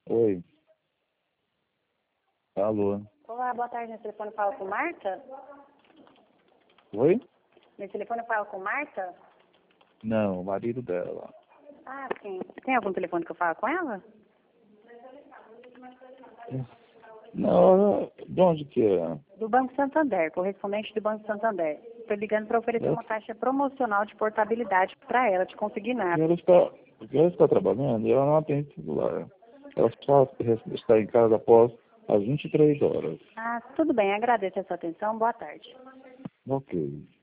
Oi. Alô. Olá, boa tarde. Nesse telefone eu falo com Marta? Oi? Nesse telefone eu falo com Marta? Não, o marido dela. Ah, sim. Tem algum telefone que eu falo com ela? Não, de onde que é? Do Banco Santander, correspondente do Banco Santander. Estou ligando para oferecer uma taxa promocional de portabilidade para ela, de consignado. Porque ela está trabalhando e ela não atende celular. Ela só está em casa após as 23 horas. Ah, tudo bem. Agradeço a sua atenção. Boa tarde. Ok.